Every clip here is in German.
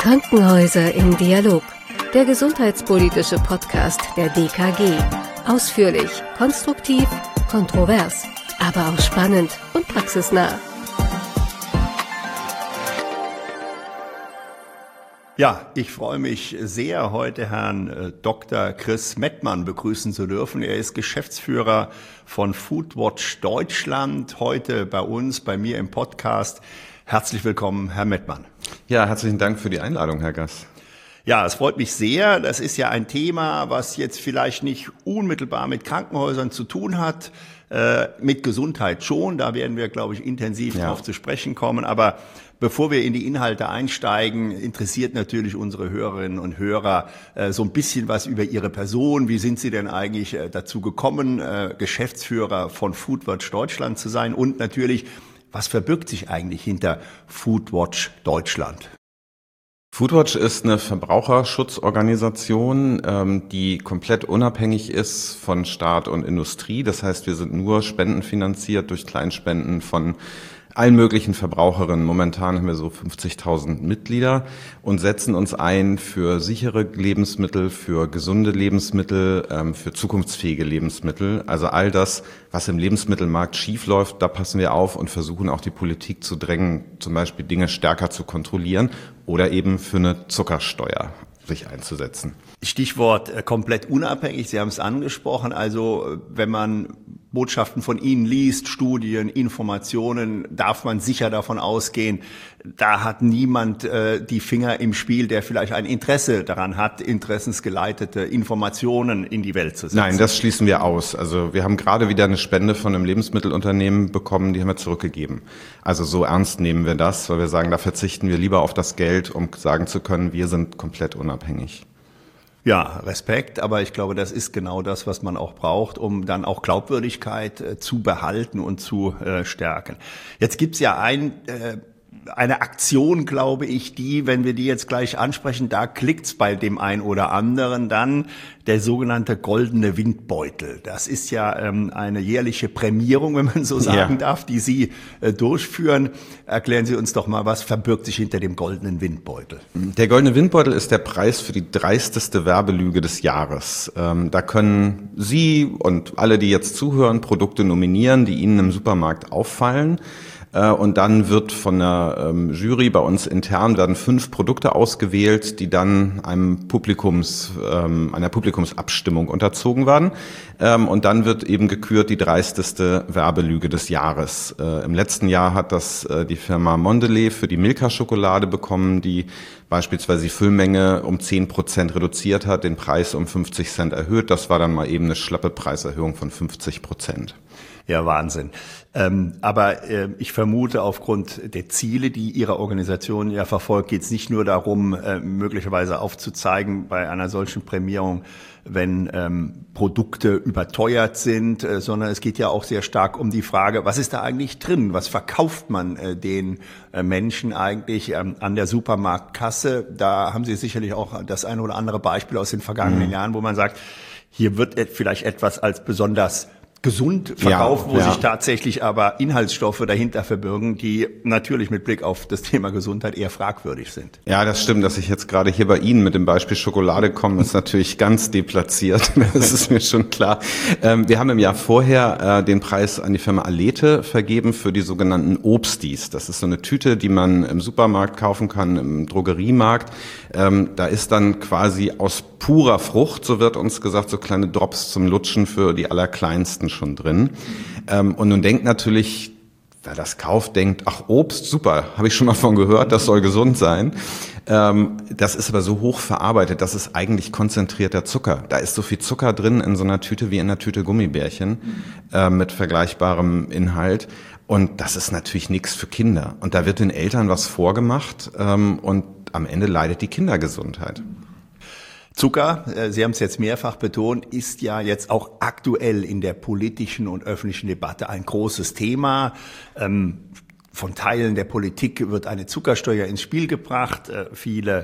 Krankenhäuser im Dialog, der gesundheitspolitische Podcast der DKG. Ausführlich, konstruktiv, kontrovers, aber auch spannend und praxisnah. Ja, ich freue mich sehr, heute Herrn Dr. Chris Mettmann begrüßen zu dürfen. Er ist Geschäftsführer von Foodwatch Deutschland, heute bei mir im Podcast. Herzlich willkommen, Herr Mettmann. Ja, herzlichen Dank für die Einladung, Herr Gass. Ja, es freut mich sehr. Das ist ja ein Thema, was jetzt vielleicht nicht unmittelbar mit Krankenhäusern zu tun hat, mit Gesundheit schon. Da werden wir, glaube ich, intensiv drauf zu sprechen kommen. Aber bevor wir in die Inhalte einsteigen, interessiert natürlich unsere Hörerinnen und Hörer so ein bisschen was über Ihre Person. Wie sind Sie denn eigentlich dazu gekommen, Geschäftsführer von Foodwatch Deutschland zu sein? Und natürlich, was verbirgt sich eigentlich hinter Foodwatch Deutschland? Foodwatch ist eine Verbraucherschutzorganisation, die komplett unabhängig ist von Staat und Industrie. Das heißt, wir sind nur spendenfinanziert durch Kleinspenden von allen möglichen Verbraucherinnen. Momentan haben wir so 50.000 Mitglieder und setzen uns ein für sichere Lebensmittel, für gesunde Lebensmittel, für zukunftsfähige Lebensmittel. Also all das, was im Lebensmittelmarkt schiefläuft, da passen wir auf und versuchen auch die Politik zu drängen, zum Beispiel Dinge stärker zu kontrollieren oder eben für eine Zuckersteuer sich einzusetzen. Stichwort komplett unabhängig, Sie haben es angesprochen. Also wenn man Botschaften von Ihnen liest, Studien, Informationen, darf man sicher davon ausgehen, da hat niemand die Finger im Spiel, der vielleicht ein Interesse daran hat, interessensgeleitete Informationen in die Welt zu setzen. Nein, das schließen wir aus. Also wir haben gerade wieder eine Spende von einem Lebensmittelunternehmen bekommen, die haben wir zurückgegeben. Also so ernst nehmen wir das, weil wir sagen, da verzichten wir lieber auf das Geld, um sagen zu können, wir sind komplett unabhängig. Ja, Respekt, aber ich glaube, das ist genau das, was man auch braucht, um dann auch Glaubwürdigkeit zu behalten und zu stärken. Jetzt gibt's ja eine Aktion, glaube ich, wenn wir die jetzt gleich ansprechen, da klickt's bei dem einen oder anderen dann, der sogenannte goldene Windbeutel. Das ist ja eine jährliche Prämierung, wenn man so sagen darf, die Sie durchführen. Erklären Sie uns doch mal, was verbirgt sich hinter dem goldenen Windbeutel? Der goldene Windbeutel ist der Preis für die dreisteste Werbelüge des Jahres. Da können Sie und alle, die jetzt zuhören, Produkte nominieren, die Ihnen im Supermarkt auffallen. Und dann wird von der Jury bei uns intern werden 5 Produkte ausgewählt, die dann einer Publikumsabstimmung unterzogen werden. Und dann wird eben gekürt die dreisteste Werbelüge des Jahres. Im letzten Jahr hat das die Firma Mondelez für die Milka-Schokolade bekommen, die beispielsweise die Füllmenge um 10% reduziert hat, den Preis um 50 Cent erhöht. Das war dann mal eben eine schlappe Preiserhöhung von 50%. Ja, Wahnsinn. Aber ich vermute, aufgrund der Ziele, die Ihre Organisation ja verfolgt, geht es nicht nur darum, möglicherweise aufzuzeigen bei einer solchen Prämierung, wenn Produkte überteuert sind, sondern es geht ja auch sehr stark um die Frage, was ist da eigentlich drin? Was verkauft man den Menschen eigentlich an der Supermarktkasse? Da haben Sie sicherlich auch das eine oder andere Beispiel aus den vergangenen Jahren, wo man sagt, hier wird vielleicht etwas als besonders gesund verkauft, wo sich tatsächlich aber Inhaltsstoffe dahinter verbirgen, die natürlich mit Blick auf das Thema Gesundheit eher fragwürdig sind. Ja, das stimmt, dass ich jetzt gerade hier bei Ihnen mit dem Beispiel Schokolade komme, ist natürlich ganz deplatziert. Das ist mir schon klar. Wir haben im Jahr vorher den Preis an die Firma Alete vergeben für die sogenannten Obstis. Das ist so eine Tüte, die man im Supermarkt kaufen kann, im Drogeriemarkt. Da ist dann quasi aus purer Frucht, so wird uns gesagt, so kleine Drops zum Lutschen für die Allerkleinsten schon drin. Und nun denkt natürlich, wer das kauft, denkt, ach, Obst, super, habe ich schon mal von gehört, das soll gesund sein. Das ist aber so hoch verarbeitet, das ist eigentlich konzentrierter Zucker. Da ist so viel Zucker drin in so einer Tüte wie in einer Tüte Gummibärchen mit vergleichbarem Inhalt. Und das ist natürlich nichts für Kinder. Und da wird den Eltern was vorgemacht und am Ende leidet die Kindergesundheit. Zucker, Sie haben es jetzt mehrfach betont, ist ja jetzt auch aktuell in der politischen und öffentlichen Debatte ein großes Thema. Von Teilen der Politik wird eine Zuckersteuer ins Spiel gebracht. Viele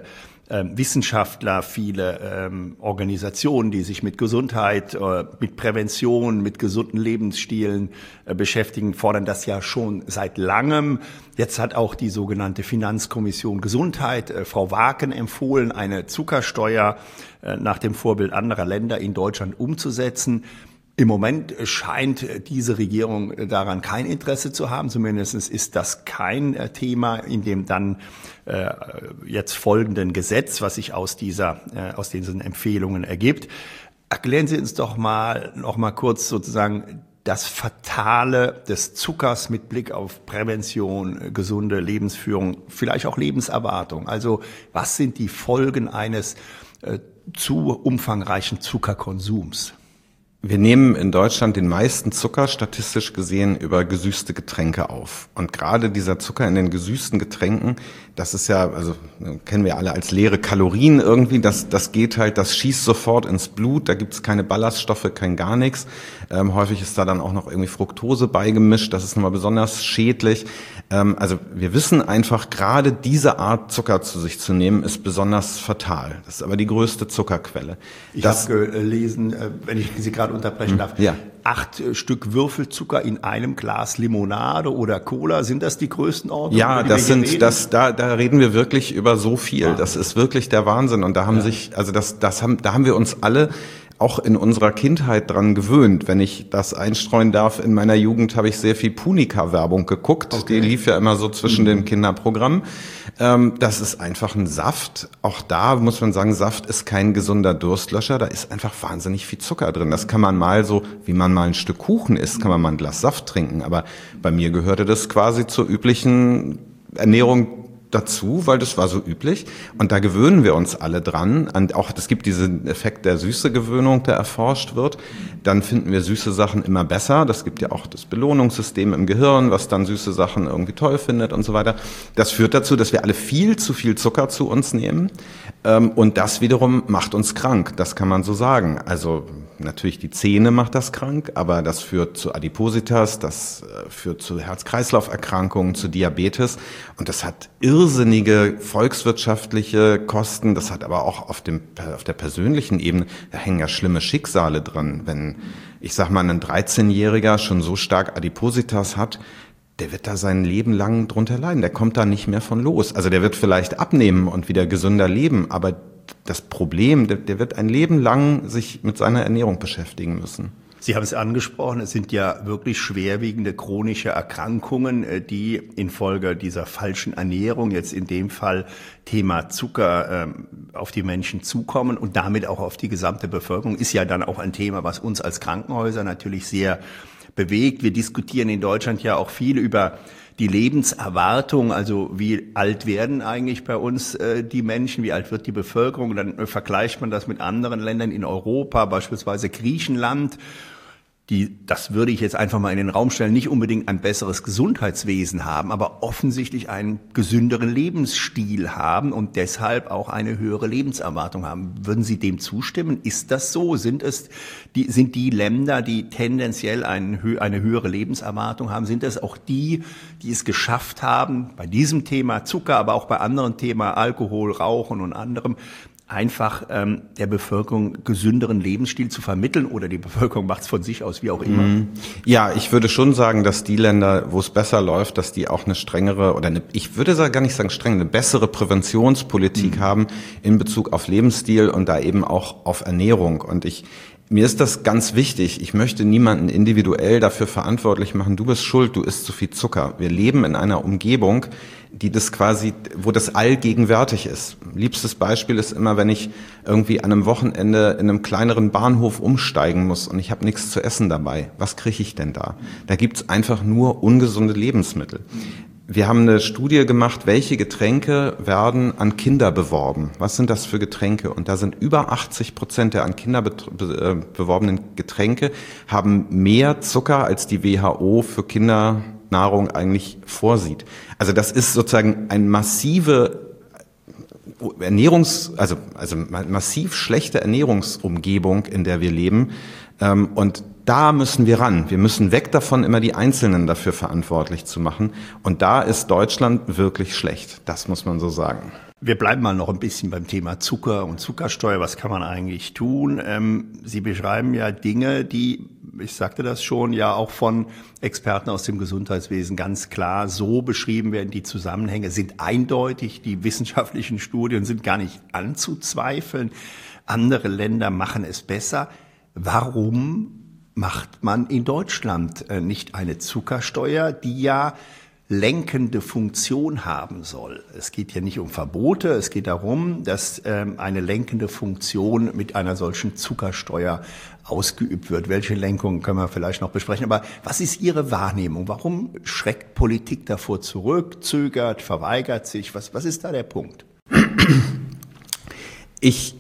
Wissenschaftler, viele Organisationen, die sich mit Gesundheit, mit Prävention, mit gesunden Lebensstilen beschäftigen, fordern das ja schon seit langem. Jetzt hat auch die sogenannte Finanzkommission Gesundheit, Frau Waaken, empfohlen, eine Zuckersteuer nach dem Vorbild anderer Länder in Deutschland umzusetzen. Im Moment scheint diese Regierung daran kein Interesse zu haben. Zumindest ist das kein Thema in dem dann jetzt folgenden Gesetz, was sich aus diesen Empfehlungen ergibt. Erklären Sie uns doch noch mal kurz sozusagen das Fatale des Zuckers mit Blick auf Prävention, gesunde Lebensführung, vielleicht auch Lebenserwartung. Also was sind die Folgen eines zu umfangreichen Zuckerkonsums? Wir nehmen in Deutschland den meisten Zucker statistisch gesehen über gesüßte Getränke auf. Und gerade dieser Zucker in den gesüßten Getränken, das ist ja, also kennen wir alle als leere Kalorien irgendwie, das geht halt, das schießt sofort ins Blut, da gibt's keine Ballaststoffe, kein gar nichts. Häufig ist da dann auch noch irgendwie Fructose beigemischt, das ist nochmal besonders schädlich. Also wir wissen einfach, gerade diese Art Zucker zu sich zu nehmen, ist besonders fatal. Das ist aber die größte Zuckerquelle. Ich habe gelesen, wenn ich Sie gerade unterbrechen darf, ja. 8 Stück Würfelzucker in einem Glas Limonade oder Cola, sind das die Größenordnungen? Ja, da reden wir wirklich über so viel. Das ist wirklich der Wahnsinn. Und da haben da haben wir uns alle auch in unserer Kindheit dran gewöhnt. Wenn ich das einstreuen darf, in meiner Jugend habe ich sehr viel Punika-Werbung geguckt. Okay. Die lief ja immer so zwischen den Kinderprogrammen. Das ist einfach ein Saft. Auch da muss man sagen, Saft ist kein gesunder Durstlöscher. Da ist einfach wahnsinnig viel Zucker drin. Das kann man mal so, wie man mal ein Stück Kuchen isst, kann man mal ein Glas Saft trinken. Aber bei mir gehörte das quasi zur üblichen Ernährung dazu, weil das war so üblich. Und da gewöhnen wir uns alle dran. Und auch, es gibt diesen Effekt der Süßegewöhnung, der erforscht wird. Dann finden wir süße Sachen immer besser. Das gibt ja auch das Belohnungssystem im Gehirn, was dann süße Sachen irgendwie toll findet und so weiter. Das führt dazu, dass wir alle viel zu viel Zucker zu uns nehmen. Und das wiederum macht uns krank. Das kann man so sagen. Also natürlich die Zähne macht das krank, aber das führt zu Adipositas, das führt zu Herz-Kreislauf-Erkrankungen, zu Diabetes. Und das hat irrsinnige volkswirtschaftliche Kosten. Das hat aber auch auf der persönlichen Ebene, da hängen ja schlimme Schicksale dran. Wenn, ich sag mal, ein 13-Jähriger schon so stark Adipositas hat, der wird da sein Leben lang drunter leiden. Der kommt da nicht mehr von los. Also der wird vielleicht abnehmen und wieder gesünder leben, aber das Problem, der wird ein Leben lang sich mit seiner Ernährung beschäftigen müssen. Sie haben es angesprochen, es sind ja wirklich schwerwiegende chronische Erkrankungen, die infolge dieser falschen Ernährung, jetzt in dem Fall Thema Zucker, auf die Menschen zukommen und damit auch auf die gesamte Bevölkerung. Ist ja dann auch ein Thema, was uns als Krankenhäuser natürlich sehr bewegt. Wir diskutieren in Deutschland ja auch viel über die Lebenserwartung, also wie alt werden eigentlich bei uns die Menschen, wie alt wird die Bevölkerung, dann vergleicht man das mit anderen Ländern in Europa, beispielsweise Griechenland, das würde ich jetzt einfach mal in den Raum stellen, nicht unbedingt ein besseres Gesundheitswesen haben, aber offensichtlich einen gesünderen Lebensstil haben und deshalb auch eine höhere Lebenserwartung haben. Würden Sie dem zustimmen? Ist das so? Sind die Länder, die tendenziell eine höhere Lebenserwartung haben, sind das auch die es geschafft haben, bei diesem Thema Zucker, aber auch bei anderen Themen Alkohol, Rauchen und anderem, einfach der Bevölkerung gesünderen Lebensstil zu vermitteln, oder die Bevölkerung macht es von sich aus, wie auch immer? Ja, ich würde schon sagen, dass die Länder, wo es besser läuft, dass die auch eine strengere ich würde gar nicht sagen streng, eine bessere Präventionspolitik haben in Bezug auf Lebensstil und da eben auch auf Ernährung. Und mir ist das ganz wichtig. Ich möchte niemanden individuell dafür verantwortlich machen, du bist schuld, du isst zu viel Zucker. Wir leben in einer Umgebung, wo das allgegenwärtig ist. Liebstes Beispiel ist immer, wenn ich irgendwie an einem Wochenende in einem kleineren Bahnhof umsteigen muss und ich habe nichts zu essen dabei. Was kriege ich denn da? Da gibt's einfach nur ungesunde Lebensmittel. Wir haben eine Studie gemacht, welche Getränke werden an Kinder beworben. Was sind das für Getränke? Und da sind über 80% der an Kinder beworbenen Getränke haben mehr Zucker, als die WHO für Kindernahrung eigentlich vorsieht. Also das ist sozusagen ein massive massiv schlechte Ernährungsumgebung, in der wir leben. Und da müssen wir ran. Wir müssen weg davon, immer die Einzelnen dafür verantwortlich zu machen. Und da ist Deutschland wirklich schlecht. Das muss man so sagen. Wir bleiben mal noch ein bisschen beim Thema Zucker und Zuckersteuer. Was kann man eigentlich tun? Sie beschreiben ja Dinge, die, ich sagte das schon, ja auch von Experten aus dem Gesundheitswesen ganz klar so beschrieben werden. Die Zusammenhänge sind eindeutig. Die wissenschaftlichen Studien sind gar nicht anzuzweifeln. Andere Länder machen es besser. Warum macht man in Deutschland nicht eine Zuckersteuer, die ja lenkende Funktion haben soll? Es geht ja nicht um Verbote, es geht darum, dass eine lenkende Funktion mit einer solchen Zuckersteuer ausgeübt wird. Welche Lenkung können wir vielleicht noch besprechen? Aber was ist Ihre Wahrnehmung? Warum schreckt Politik davor zurück, zögert, verweigert sich? Was ist da der Punkt? Ich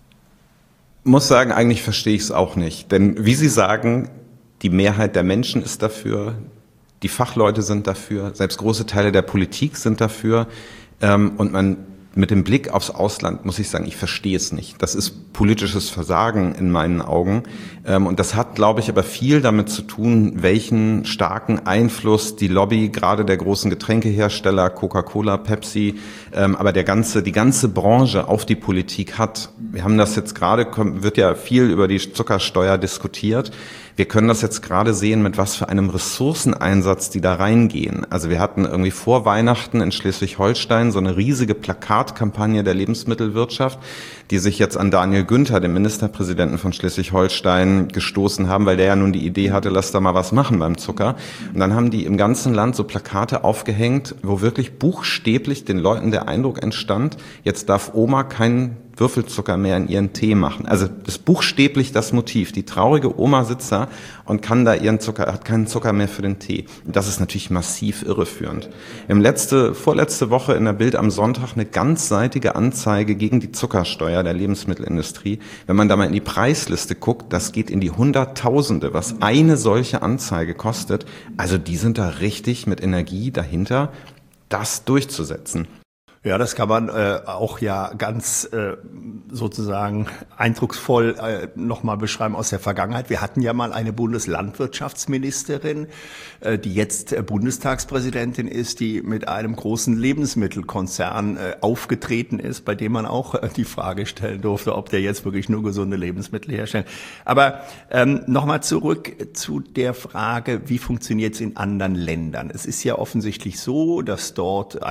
muss sagen, eigentlich verstehe ich es auch nicht. Denn wie Sie sagen, die Mehrheit der Menschen ist dafür, die Fachleute sind dafür, selbst große Teile der Politik sind dafür. Und man mit dem Blick aufs Ausland muss ich sagen, ich verstehe es nicht. Das ist politisches Versagen in meinen Augen. Und das hat, glaube ich, aber viel damit zu tun, welchen starken Einfluss die Lobby gerade der großen Getränkehersteller, Coca-Cola, Pepsi, aber die ganze Branche auf die Politik hat. Wir haben das jetzt gerade, wird ja viel über die Zuckersteuer diskutiert. Wir können das jetzt gerade sehen, mit was für einem Ressourceneinsatz die da reingehen. Also wir hatten irgendwie vor Weihnachten in Schleswig-Holstein so eine riesige Plakatkampagne der Lebensmittelwirtschaft, die sich jetzt an Daniel Günther, den Ministerpräsidenten von Schleswig-Holstein, gestoßen haben, weil der ja nun die Idee hatte, lass da mal was machen beim Zucker. Und dann haben die im ganzen Land so Plakate aufgehängt, wo wirklich buchstäblich den Leuten der Eindruck entstand, jetzt darf Oma keinen Würfelzucker mehr in ihren Tee machen. Also das ist buchstäblich das Motiv. Die traurige Oma sitzt da und kann da hat keinen Zucker mehr für den Tee. Und das ist natürlich massiv irreführend. Vorletzte Woche in der Bild am Sonntag eine ganzseitige Anzeige gegen die Zuckersteuer der Lebensmittelindustrie. Wenn man da mal in die Preisliste guckt, das geht in die Hunderttausende, was eine solche Anzeige kostet. Also die sind da richtig mit Energie dahinter, das durchzusetzen. Ja, das kann man auch ja ganz sozusagen eindrucksvoll nochmal beschreiben aus der Vergangenheit. Wir hatten ja mal eine Bundeslandwirtschaftsministerin, die jetzt Bundestagspräsidentin ist, die mit einem großen Lebensmittelkonzern aufgetreten ist, bei dem man auch die Frage stellen durfte, ob der jetzt wirklich nur gesunde Lebensmittel herstellt. Aber nochmal zurück zu der Frage, wie funktioniert es in anderen Ländern? Es ist ja offensichtlich so, dass dort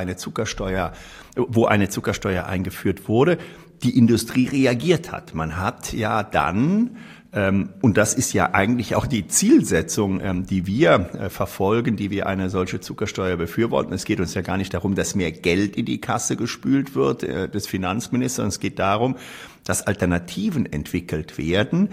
wo eine Zuckersteuer eingeführt wurde, die Industrie reagiert hat. Man hat ja dann, und das ist ja eigentlich auch die Zielsetzung, die wir verfolgen, die wir eine solche Zuckersteuer befürworten. Es geht uns ja gar nicht darum, dass mehr Geld in die Kasse gespült wird des Finanzministers. Es geht darum, dass Alternativen entwickelt werden.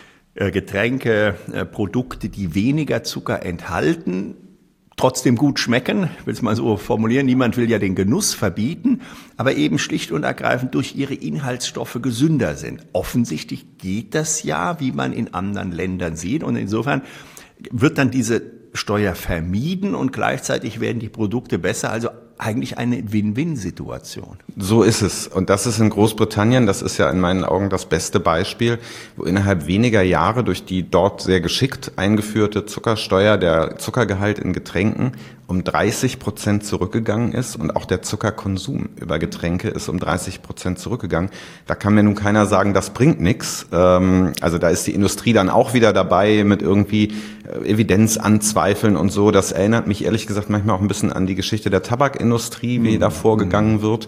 Getränke, Produkte, die weniger Zucker enthalten, trotzdem gut schmecken, ich will es mal so formulieren, niemand will ja den Genuss verbieten, aber eben schlicht und ergreifend durch ihre Inhaltsstoffe gesünder sind. Offensichtlich geht das ja, wie man in anderen Ländern sieht, und insofern wird dann diese Steuer vermieden und gleichzeitig werden die Produkte besser, also eigentlich eine Win-Win-Situation. So ist es. Und das ist in Großbritannien, das ist ja in meinen Augen das beste Beispiel, wo innerhalb weniger Jahre durch die dort sehr geschickt eingeführte Zuckersteuer der Zuckergehalt in Getränken um 30% zurückgegangen ist und auch der Zuckerkonsum über Getränke ist um 30% zurückgegangen. Da kann mir nun keiner sagen, das bringt nichts. Also da ist die Industrie dann auch wieder dabei mit irgendwie Evidenz anzweifeln und so. Das erinnert mich ehrlich gesagt manchmal auch ein bisschen an die Geschichte der Tabakindustrie, wie da vorgegangen wird.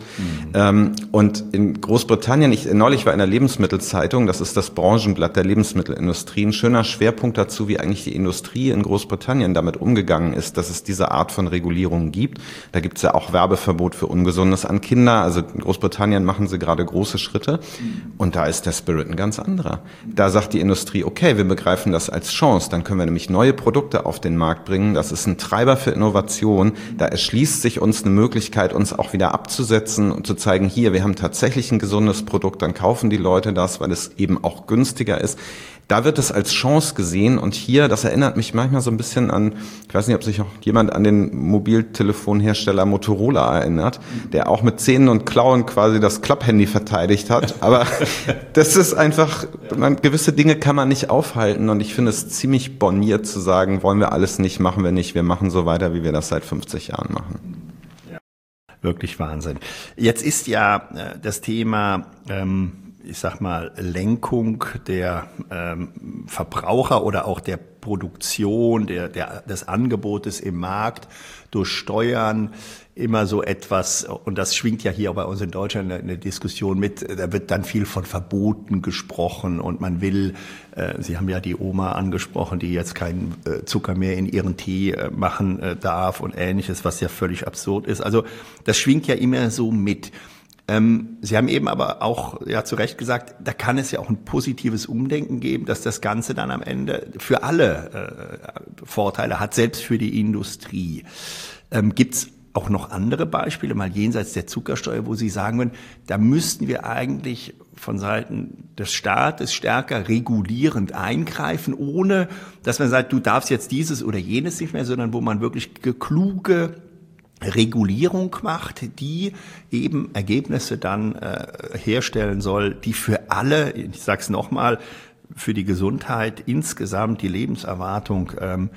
Und in Großbritannien, neulich war in der Lebensmittelzeitung, das ist das Branchenblatt der Lebensmittelindustrie, ein schöner Schwerpunkt dazu, wie eigentlich die Industrie in Großbritannien damit umgegangen ist, dass es diese Art von Regulierungen gibt. Da gibt es ja auch Werbeverbot für Ungesundes an Kinder. Also in Großbritannien machen sie gerade große Schritte. Und da ist der Spirit ein ganz anderer. Da sagt die Industrie, okay, wir begreifen das als Chance. Dann können wir nämlich neue Produkte auf den Markt bringen. Das ist ein Treiber für Innovation. Da erschließt sich uns eine Möglichkeit, uns auch wieder abzusetzen und zu zeigen, hier, wir haben tatsächlich ein gesundes Produkt. Dann kaufen die Leute das, weil es eben auch günstiger ist. Da wird es als Chance gesehen, und hier, das erinnert mich manchmal so ein bisschen an, ich weiß nicht, ob sich auch jemand an den Mobiltelefonhersteller Motorola erinnert, der auch mit Zähnen und Klauen quasi das Klapphandy verteidigt hat, aber das ist einfach, gewisse Dinge kann man nicht aufhalten, und ich finde es ziemlich borniert zu sagen, wollen wir alles nicht, machen wir nicht, wir machen so weiter, wie wir das seit 50 Jahren machen. wirklich Wahnsinn. Jetzt ist ja das Thema, ich sag mal, Lenkung der Verbraucher oder auch der Produktion, des Angebotes im Markt durch Steuern immer so etwas, und das schwingt ja hier auch bei uns in Deutschland eine Diskussion mit, da wird dann viel von Verboten gesprochen und man will, Sie haben ja die Oma angesprochen, die jetzt keinen Zucker mehr in ihren Tee machen darf und Ähnliches, was ja völlig absurd ist. Also das schwingt ja immer so mit. Sie haben eben aber auch ja zu Recht gesagt, da kann es ja auch ein positives Umdenken geben, dass das Ganze dann am Ende für alle Vorteile hat, selbst für die Industrie. Gibt's auch noch andere Beispiele, mal jenseits der Zuckersteuer, wo Sie sagen würden, da müssten wir eigentlich von Seiten des Staates stärker regulierend eingreifen, ohne dass man sagt, du darfst jetzt dieses oder jenes nicht mehr, sondern wo man wirklich kluge Regulierung macht, die eben Ergebnisse dann herstellen soll, die für alle, ich sage es nochmal, für die Gesundheit insgesamt, die Lebenserwartung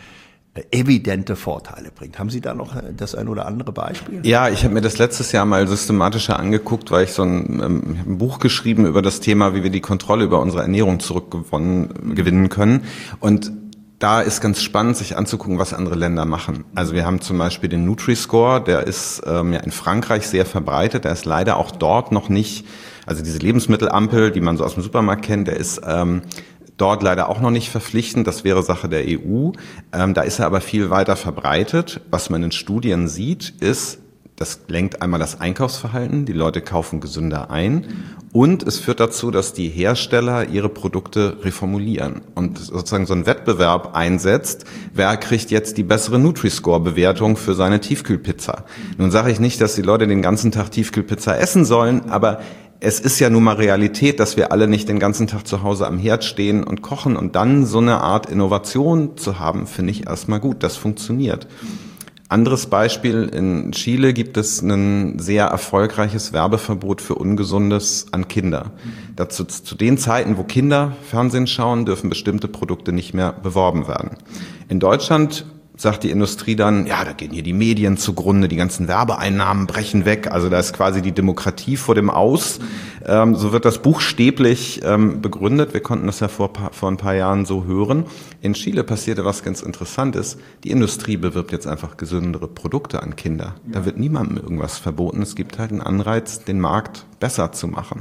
evidente Vorteile bringt. Haben Sie da noch das ein oder andere Beispiel? Ja, ich habe mir das letztes Jahr mal systematischer angeguckt, weil ich so ein Buch geschrieben über das Thema, wie wir die Kontrolle über unsere Ernährung zurückgewinnen können. Und da ist ganz spannend, sich anzugucken, was andere Länder machen. Also wir haben zum Beispiel den Nutri-Score, der ist ja in Frankreich sehr verbreitet. Der ist leider auch dort noch nicht, also diese Lebensmittelampel, die man so aus dem Supermarkt kennt, der ist dort leider auch noch nicht verpflichtend. Das wäre Sache der EU. Da ist er aber viel weiter verbreitet. Was man in Studien sieht, ist, das lenkt einmal das Einkaufsverhalten. Die Leute kaufen gesünder ein. Und es führt dazu, dass die Hersteller ihre Produkte reformulieren und sozusagen so einen Wettbewerb einsetzt. Wer kriegt jetzt die bessere Nutri-Score-Bewertung für seine Tiefkühlpizza? Nun sage ich nicht, dass die Leute den ganzen Tag Tiefkühlpizza essen sollen, aber es ist ja nun mal Realität, dass wir alle nicht den ganzen Tag zu Hause am Herd stehen und kochen. Und dann so eine Art Innovation zu haben, finde ich erstmal gut. Das funktioniert. Anderes Beispiel, in Chile gibt es ein sehr erfolgreiches Werbeverbot für Ungesundes an Kinder. Dazu, zu den Zeiten, wo Kinder Fernsehen schauen, dürfen bestimmte Produkte nicht mehr beworben werden. In Deutschland sagt die Industrie dann, ja, da gehen hier die Medien zugrunde, die ganzen Werbeeinnahmen brechen weg, also da ist quasi die Demokratie vor dem Aus. So wird das buchstäblich begründet. Wir konnten das ja vor ein paar Jahren so hören. In Chile passierte was ganz Interessantes. Die Industrie bewirbt jetzt einfach gesündere Produkte an Kinder. Da wird niemandem irgendwas verboten. Es gibt halt einen Anreiz, den Markt besser zu machen.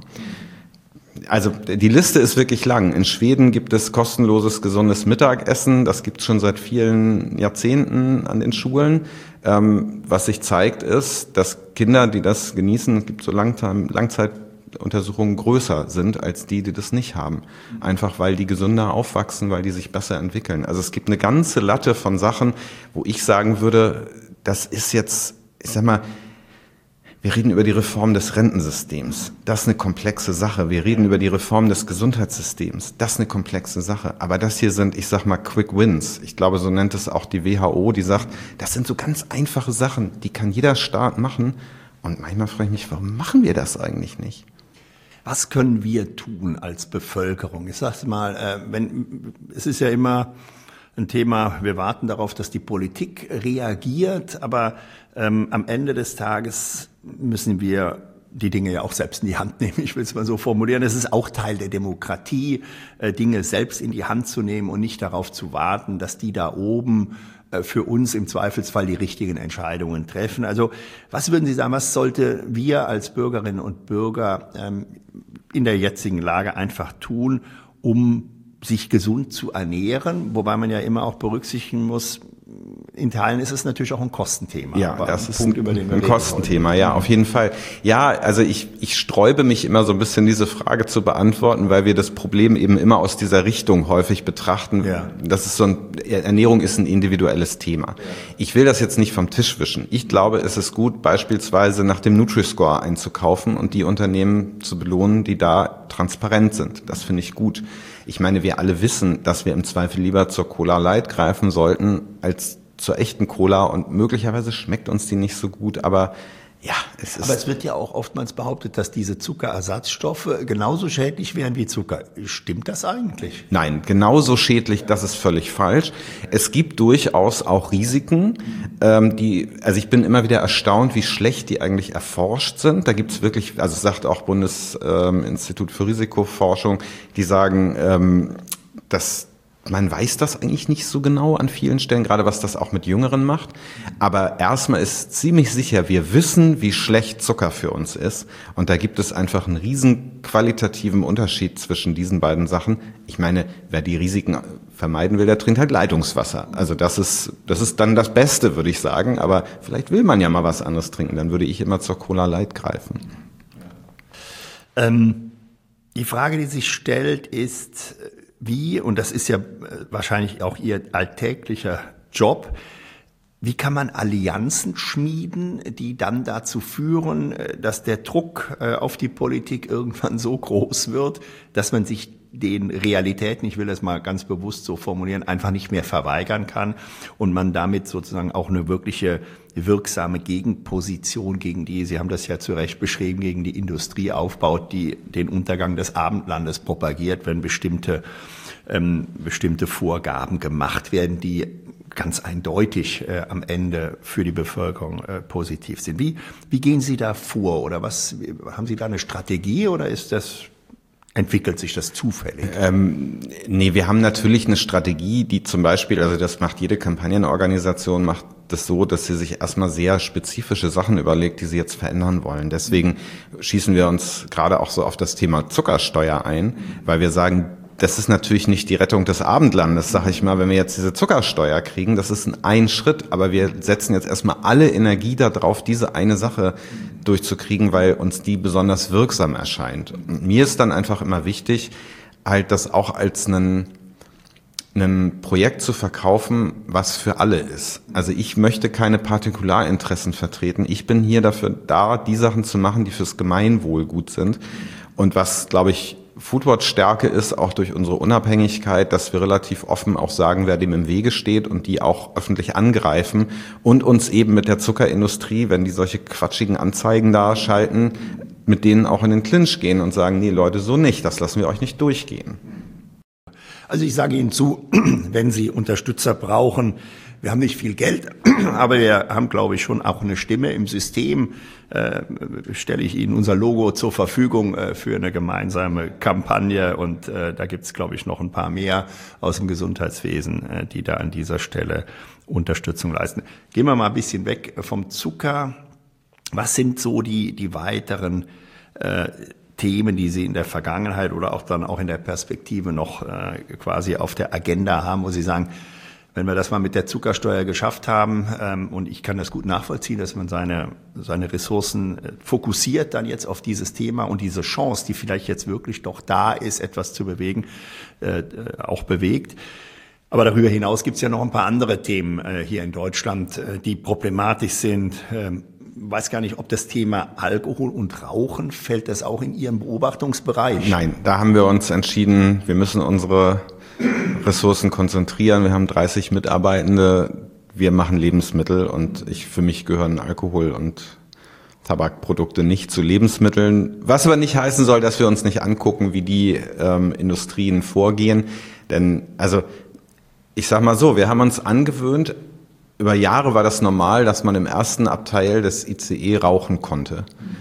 Also die Liste ist wirklich lang. In Schweden gibt es kostenloses, gesundes Mittagessen. Das gibt es schon seit vielen Jahrzehnten an den Schulen. Was sich zeigt, ist, dass Kinder, die das genießen, es gibt so Langzeituntersuchungen, größer sind als die das nicht haben. Einfach weil die gesünder aufwachsen, weil die sich besser entwickeln. Also es gibt eine ganze Latte von Sachen, wo ich sagen würde, das ist jetzt, ich sag mal, wir reden über die Reform des Rentensystems. Das ist eine komplexe Sache. Wir reden über die Reform des Gesundheitssystems. Das ist eine komplexe Sache. Aber das hier sind, ich sag mal, Quick Wins. Ich glaube, so nennt es auch die WHO, die sagt, das sind so ganz einfache Sachen, die kann jeder Staat machen. Und manchmal frage ich mich, warum machen wir das eigentlich nicht? Was können wir tun als Bevölkerung? Ich sag's mal, es ist ja immer ein Thema, wir warten darauf, dass die Politik reagiert, aber am Ende des Tages müssen wir die Dinge ja auch selbst in die Hand nehmen. Ich will es mal so formulieren. Es ist auch Teil der Demokratie, Dinge selbst in die Hand zu nehmen und nicht darauf zu warten, dass die da oben für uns im Zweifelsfall die richtigen Entscheidungen treffen. Also was würden Sie sagen, was sollte wir als Bürgerinnen und Bürger in der jetzigen Lage einfach tun, um sich gesund zu ernähren, wobei man ja immer auch berücksichtigen muss, in Teilen ist es natürlich auch ein Kostenthema. Ja, das ist ein Kostenthema, ja, auf jeden Fall. Ja, also ich sträube mich immer so ein bisschen, diese Frage zu beantworten, weil wir das Problem eben immer aus dieser Richtung häufig betrachten. Ja. Das ist Ernährung ist ein individuelles Thema. Ja. Ich will das jetzt nicht vom Tisch wischen. Ich glaube, es ist gut, beispielsweise nach dem Nutri-Score einzukaufen und die Unternehmen zu belohnen, die da transparent sind. Das finde ich gut. Ich meine, wir alle wissen, dass wir im Zweifel lieber zur Cola Light greifen sollten, als zur echten Cola, und möglicherweise schmeckt uns die nicht so gut, aber Ja, aber es wird ja auch oftmals behauptet, dass diese Zuckerersatzstoffe genauso schädlich wären wie Zucker. Stimmt das eigentlich? Nein, genauso schädlich, das ist völlig falsch. Es gibt durchaus auch Risiken, also ich bin immer wieder erstaunt, wie schlecht die eigentlich erforscht sind. Da gibt's wirklich, also sagt auch Bundesinstitut für Risikoforschung, die sagen, dass man weiß das eigentlich nicht so genau an vielen Stellen, gerade was das auch mit Jüngeren macht. Aber erstmal ist ziemlich sicher, wir wissen, wie schlecht Zucker für uns ist. Und da gibt es einfach einen riesen qualitativen Unterschied zwischen diesen beiden Sachen. Ich meine, wer die Risiken vermeiden will, der trinkt halt Leitungswasser. Also das ist dann das Beste, würde ich sagen. Aber vielleicht will man ja mal was anderes trinken. Dann würde ich immer zur Cola Light greifen. Die Frage, die sich stellt, ist, wie, und das ist ja wahrscheinlich auch Ihr alltäglicher Job, wie kann man Allianzen schmieden, die dann dazu führen, dass der Druck auf die Politik irgendwann so groß wird, dass man sich den Realitäten, ich will das mal ganz bewusst so formulieren, einfach nicht mehr verweigern kann und man damit sozusagen auch eine wirkliche wirksame Gegenposition gegen die, Sie haben das ja zu Recht beschrieben, gegen die Industrie aufbaut, die den Untergang des Abendlandes propagiert, wenn bestimmte Vorgaben gemacht werden, die ganz eindeutig am Ende für die Bevölkerung positiv sind. Wie gehen Sie da vor oder haben Sie da eine Strategie oder entwickelt sich das zufällig? Nee, wir haben natürlich eine Strategie, die zum Beispiel, also das macht jede Kampagnenorganisation, macht das so, dass sie sich erstmal sehr spezifische Sachen überlegt, die sie jetzt verändern wollen. Deswegen schießen wir uns gerade auch so auf das Thema Zuckersteuer ein, weil wir sagen, das ist natürlich nicht die Rettung des Abendlandes, sage ich mal, wenn wir jetzt diese Zuckersteuer kriegen, das ist ein Schritt, aber wir setzen jetzt erstmal alle Energie darauf, diese eine Sache durchzukriegen, weil uns die besonders wirksam erscheint. Und mir ist dann einfach immer wichtig, halt das auch als ein Projekt zu verkaufen, was für alle ist. Also ich möchte keine Partikularinteressen vertreten. Ich bin hier dafür da, die Sachen zu machen, die fürs Gemeinwohl gut sind. Und was, glaube ich, Foodwatch Stärke ist, auch durch unsere Unabhängigkeit, dass wir relativ offen auch sagen, wer dem im Wege steht und die auch öffentlich angreifen und uns eben mit der Zuckerindustrie, wenn die solche quatschigen Anzeigen da schalten, mit denen auch in den Clinch gehen und sagen, nee Leute, so nicht, das lassen wir euch nicht durchgehen. Also ich sage Ihnen zu, wenn Sie Unterstützer brauchen, wir haben nicht viel Geld, aber wir haben, glaube ich, schon auch eine Stimme im System. Stelle ich Ihnen unser Logo zur Verfügung für eine gemeinsame Kampagne und da gibt es, glaube ich, noch ein paar mehr aus dem Gesundheitswesen, die da an dieser Stelle Unterstützung leisten. Gehen wir mal ein bisschen weg vom Zucker. Was sind so die weiteren Themen, die Sie in der Vergangenheit oder auch dann auch in der Perspektive noch quasi auf der Agenda haben, wo Sie sagen, wenn wir das mal mit der Zuckersteuer geschafft haben, und ich kann das gut nachvollziehen, dass man seine Ressourcen fokussiert dann jetzt auf dieses Thema und diese Chance, die vielleicht jetzt wirklich doch da ist, etwas zu bewegen, auch bewegt. Aber darüber hinaus gibt es ja noch ein paar andere Themen hier in Deutschland, die problematisch sind. Weiß gar nicht, ob das Thema Alkohol und Rauchen, fällt das auch in Ihrem Beobachtungsbereich? Nein, da haben wir uns entschieden, wir müssen unsere Ressourcen konzentrieren. Wir haben 30 Mitarbeitende, wir machen Lebensmittel und für mich gehören Alkohol und Tabakprodukte nicht zu Lebensmitteln. Was aber nicht heißen soll, dass wir uns nicht angucken, wie die Industrien vorgehen. Denn, also, ich sag mal so, wir haben uns angewöhnt, über Jahre war das normal, dass man im ersten Abteil des ICE rauchen konnte.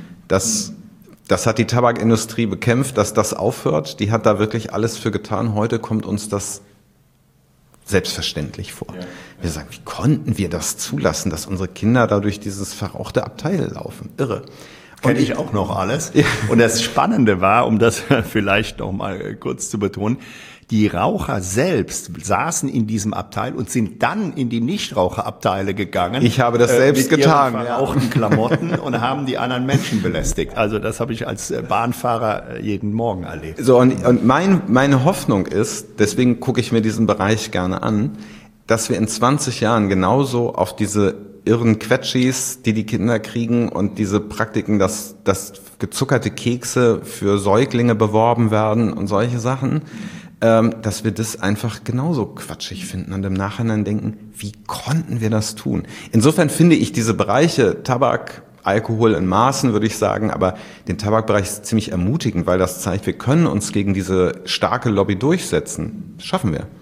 Das hat die Tabakindustrie bekämpft, dass das aufhört. Die hat da wirklich alles für getan. Heute kommt uns das selbstverständlich vor. Ja. Wir sagen, wie konnten wir das zulassen, dass unsere Kinder da durch dieses verrauchte Abteil laufen? Irre. Kenne ich auch noch alles. Ja. Und das Spannende war, um das vielleicht noch mal kurz zu betonen, die Raucher selbst saßen in diesem Abteil und sind dann in die Nichtraucherabteile gegangen. Ich habe das selbst getan. Mit ihren verrauchten Klamotten und haben die anderen Menschen belästigt. Also das habe ich als Bahnfahrer jeden Morgen erlebt. So, und meine Hoffnung ist, deswegen gucke ich mir diesen Bereich gerne an, dass wir in 20 Jahren genauso auf diese irren Quetschis, die Kinder kriegen und diese Praktiken, dass gezuckerte Kekse für Säuglinge beworben werden und solche Sachen, dass wir das einfach genauso quatschig finden und im Nachhinein denken, wie konnten wir das tun? Insofern finde ich diese Bereiche Tabak, Alkohol in Maßen, würde ich sagen, aber den Tabakbereich ist ziemlich ermutigend, weil das zeigt, wir können uns gegen diese starke Lobby durchsetzen. Das schaffen wir.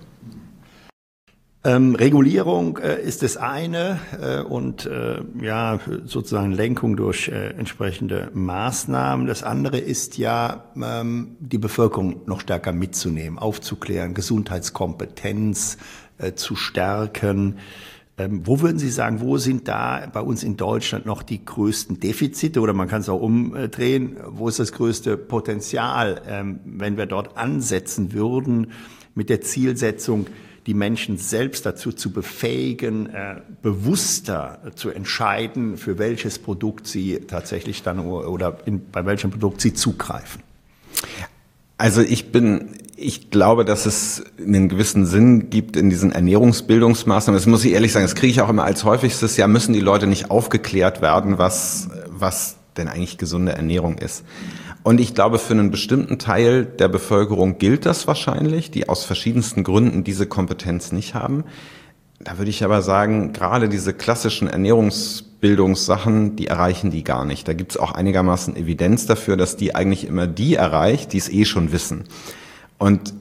Regulierung ist das eine und sozusagen Lenkung durch entsprechende Maßnahmen. Das andere ist ja, die Bevölkerung noch stärker mitzunehmen, aufzuklären, Gesundheitskompetenz zu stärken. Wo würden Sie sagen, wo sind da bei uns in Deutschland noch die größten Defizite oder man kann es auch umdrehen, wo ist das größte Potenzial, wenn wir dort ansetzen würden mit der Zielsetzung, die Menschen selbst dazu zu befähigen, bewusster zu entscheiden, für welches Produkt sie tatsächlich dann oder bei welchem Produkt sie zugreifen? Also ich glaube, dass es einen gewissen Sinn gibt in diesen Ernährungsbildungsmaßnahmen. Das muss ich ehrlich sagen, das kriege ich auch immer als häufigstes. Ja, müssen die Leute nicht aufgeklärt werden, was denn eigentlich gesunde Ernährung ist. Und ich glaube, für einen bestimmten Teil der Bevölkerung gilt das wahrscheinlich, die aus verschiedensten Gründen diese Kompetenz nicht haben. Da würde ich aber sagen, gerade diese klassischen Ernährungsbildungssachen, die erreichen die gar nicht. Da gibt es auch einigermaßen Evidenz dafür, dass die eigentlich immer die erreicht, die es eh schon wissen. Und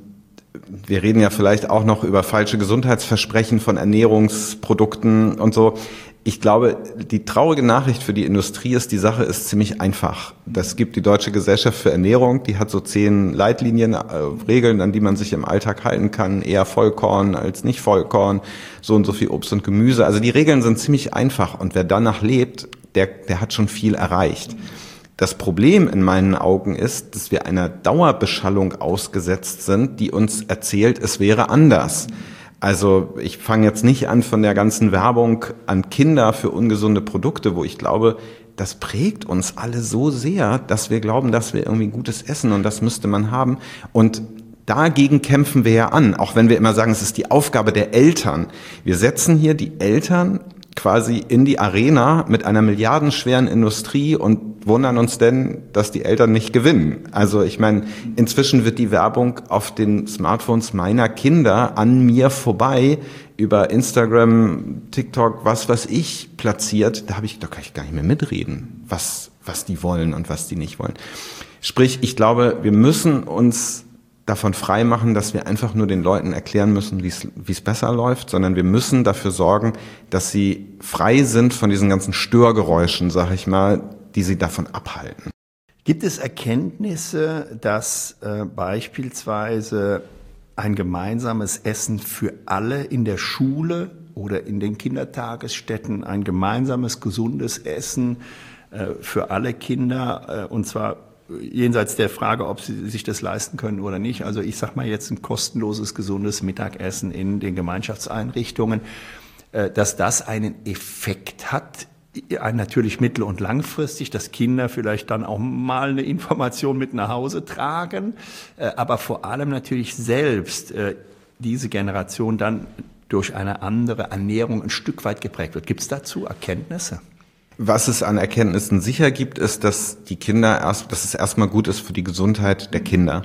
wir reden ja vielleicht auch noch über falsche Gesundheitsversprechen von Ernährungsprodukten und so. Ich glaube, die traurige Nachricht für die Industrie ist, die Sache ist ziemlich einfach. Das gibt die Deutsche Gesellschaft für Ernährung, die hat so 10 Leitlinien, Regeln, an die man sich im Alltag halten kann, eher Vollkorn als nicht Vollkorn, so und so viel Obst und Gemüse. Also die Regeln sind ziemlich einfach und wer danach lebt, der hat schon viel erreicht. Das Problem in meinen Augen ist, dass wir einer Dauerbeschallung ausgesetzt sind, die uns erzählt, es wäre anders. Also ich fange jetzt nicht an von der ganzen Werbung an Kinder für ungesunde Produkte, wo ich glaube, das prägt uns alle so sehr, dass wir glauben, dass wir irgendwie gutes essen und das müsste man haben. Und dagegen kämpfen wir ja an, auch wenn wir immer sagen, es ist die Aufgabe der Eltern. Wir setzen hier die Eltern quasi in die Arena mit einer milliardenschweren Industrie und wundern uns denn, dass die Eltern nicht gewinnen. Also ich meine, inzwischen wird die Werbung auf den Smartphones meiner Kinder an mir vorbei über Instagram, TikTok, was weiß ich, platziert. Da kann ich gar nicht mehr mitreden, was die wollen und was die nicht wollen. Sprich, ich glaube, wir müssen uns davon frei machen, dass wir einfach nur den Leuten erklären müssen, wie es besser läuft, sondern wir müssen dafür sorgen, dass sie frei sind von diesen ganzen Störgeräuschen, sag ich mal, die sie davon abhalten. Gibt es Erkenntnisse, dass beispielsweise ein gemeinsames Essen für alle in der Schule oder in den Kindertagesstätten, ein gemeinsames gesundes Essen für alle Kinder, und zwar jenseits der Frage, ob sie sich das leisten können oder nicht. Also ich sage mal jetzt ein kostenloses, gesundes Mittagessen in den Gemeinschaftseinrichtungen, dass das einen Effekt hat, natürlich mittel- und langfristig, dass Kinder vielleicht dann auch mal eine Information mit nach Hause tragen, aber vor allem natürlich selbst diese Generation dann durch eine andere Ernährung ein Stück weit geprägt wird. Gibt es dazu Erkenntnisse? Was es an Erkenntnissen sicher gibt, ist, dass dass es erstmal gut ist für die Gesundheit der Kinder.